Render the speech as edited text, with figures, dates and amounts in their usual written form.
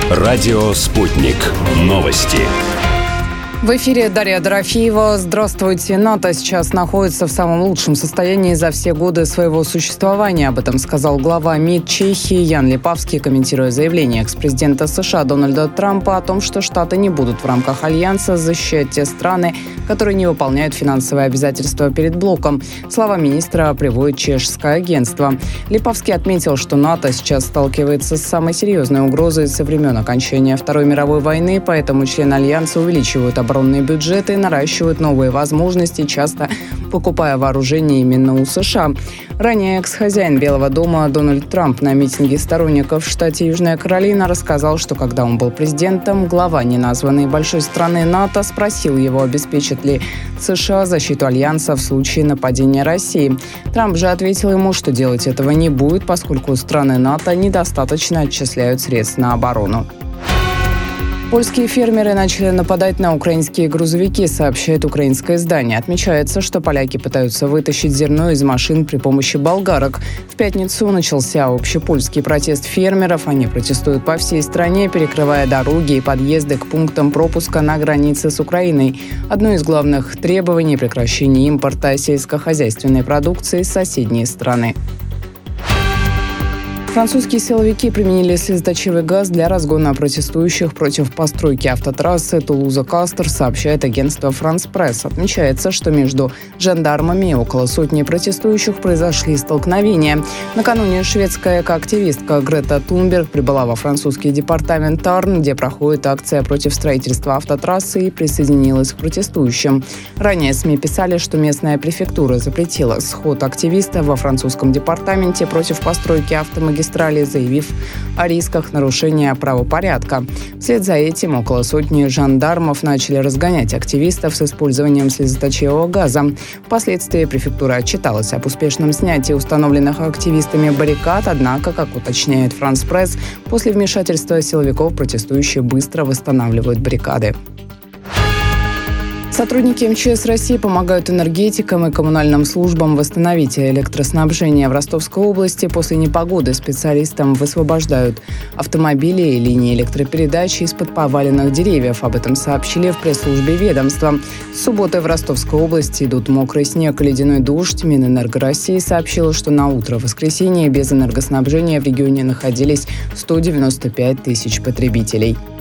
Радио «Спутник». Новости. В эфире Дарья Дорофеева. Здравствуйте. НАТО сейчас находится в самом лучшем состоянии за все годы своего существования. Об этом сказал глава МИД Чехии Ян Липавский, комментируя заявление экс-президента США Дональда Трампа о том, что Штаты не будут в рамках Альянса защищать те страны, которые не выполняют финансовые обязательства перед блоком. Слова министра приводит чешское агентство. Липавский отметил, что НАТО сейчас сталкивается с самой серьезной угрозой со времен окончания Второй мировой войны, поэтому члены Альянса увеличивают оборонные бюджеты, наращивают новые возможности, часто покупая вооружение именно у США. Ранее экс-хозяин Белого дома Дональд Трамп на митинге сторонников в штате Южная Каролина рассказал, что когда он был президентом, глава неназванной большой страны НАТО спросил его, обеспечит ли США защиту Альянса в случае нападения России. Трамп же ответил ему, что делать этого не будет, поскольку страны НАТО недостаточно отчисляют средств на оборону. Польские фермеры начали нападать на украинские грузовики, сообщает украинское издание. Отмечается, что поляки пытаются вытащить зерно из машин при помощи болгарок. В пятницу начался общепольский протест фермеров. Они протестуют по всей стране, перекрывая дороги и подъезды к пунктам пропуска на границе с Украиной. Одно из главных требований – прекращение импорта сельскохозяйственной продукции из соседней страны. Французские силовики применили слезоточивый газ для разгона протестующих против постройки автотрассы Тулуза-Кастер, сообщает агентство «Франс Пресс». Отмечается, что между жандармами и около сотни протестующих произошли столкновения. Накануне шведская экоактивистка Грета Тунберг прибыла во французский департамент Тарн, где проходит акция против строительства автотрассы, и присоединилась к протестующим. Ранее СМИ писали, что местная префектура запретила сход активистов во французском департаменте против постройки автомагистрали, заявив о рисках нарушения правопорядка. Вслед за этим около сотни жандармов начали разгонять активистов с использованием слезоточивого газа. Впоследствии префектура отчиталась об успешном снятии установленных активистами баррикад, однако, как уточняет «Франс Пресс», после вмешательства силовиков протестующие быстро восстанавливают баррикады. Сотрудники МЧС России помогают энергетикам и коммунальным службам восстановить электроснабжение в Ростовской области. После непогоды специалистам высвобождают автомобили и линии электропередач из-под поваленных деревьев. Об этом сообщили в пресс-службе ведомства. С субботы в Ростовской области идут мокрый снег и ледяной дождь. Минэнерго России сообщила, что на утро воскресенья без энергоснабжения в регионе находились 195 тысяч потребителей.